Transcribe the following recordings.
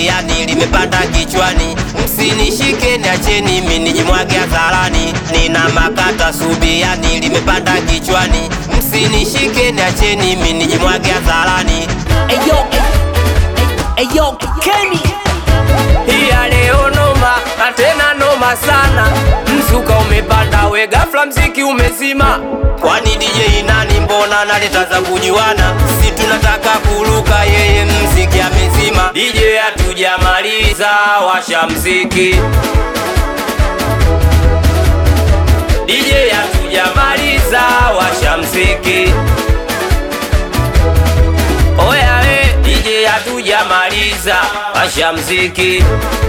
subiani limepanda kichwani. Msinishike niacheni mimi nijimwage hadharani. Nina makata subiani limepanda kichwani. Msinishike niacheni mimi nijimwage hadharani. Eyo Kenny, Iya leo noma, na tena noma sana. Msuka umepanda we ghafla mziki umezima. Kwani DJ nani mbona naleta za kujuana? Si tunataka kuruka yeye mziki amezima. DJ hatujamaliza washa mziki. DJ hatujamaliza washa mziki. Oya we DJ hatujamaliza washa mziki.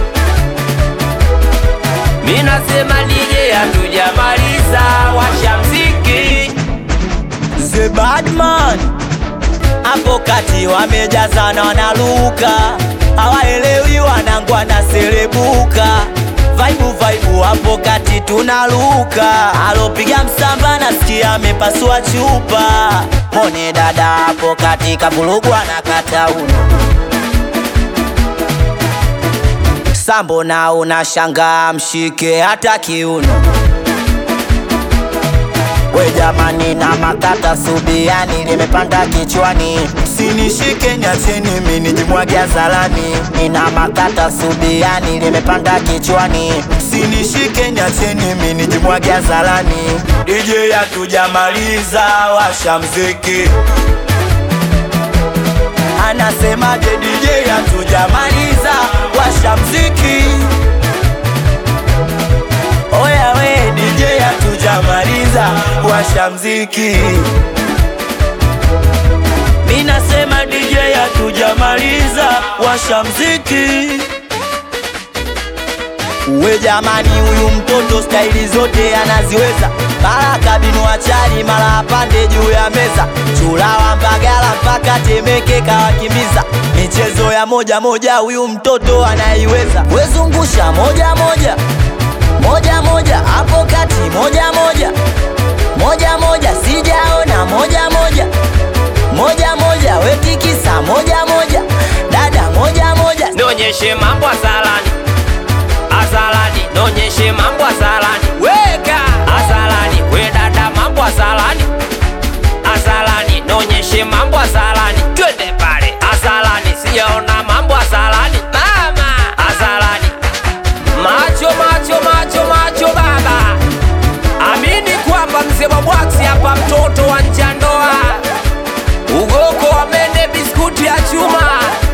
Mina sema DJ hatujamaliza washa mziki. The Badman hapo kati wamejazana wanaluka, hawaelewi wanangu wanaserebuka. Vibe hapo kati tunaluka, alopiga msamba nasikia amepasua chupa. Mone dada hapo kati kavurugwa na kata uno. Sambo na unashanga mshike hata kiuno. We jamani na makata subiani limepanda kichwani. Sinishike niacheni mimi nijimwage hadharani. Nina makata subiani limepanda kichwani. Sinishike niacheni mimi nijimwage hadharani. DJ hatujamaliza washa mziki. Anasemaje DJ hatujamaliza washa mziki. Oya we DJ hatujamaliza washa mziki. Mina sema DJ hatujamaliza washa mziki. We jamani huyu mtoto staili zote anaziweza. Mara kabinu achari mara apande juu ya meza. Chulawa Mbagala mpaka Temeke kawakimbiza. Michezo ya moja moja huyu mtoto anaiweza. Wezungusha moja moja, moja moja hapo kati moja moja, moja moja sijaona moja moja, moja moja wetikisa moja moja, dada moja moja. Nonyeshe mambo azalani, azalani. Nonyeshe mambo azalani, weka azalani. We dada mambo azalani, azalani. Nonyeshe mambo azalani, twende pale azalani. Sijaona mambo azalani, mama azalani. Macho macho macho macho baba, amini kwamba mzee wa Bwaksi hapa mtoto wa njandoa. Ugoko wamende biskuti ya chuma.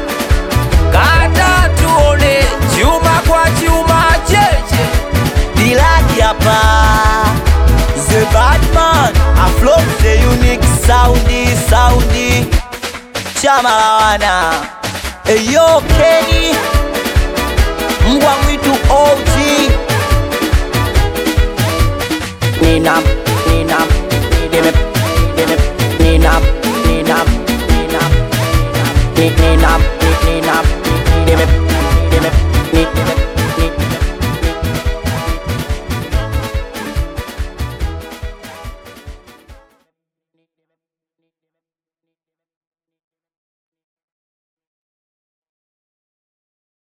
Kata tuone chuma kwa chuma cheche. Dilaki hapa The Badman Aflow the unique soundi chama la wana. Eyo Kenny mbwa mwitu OG. Nina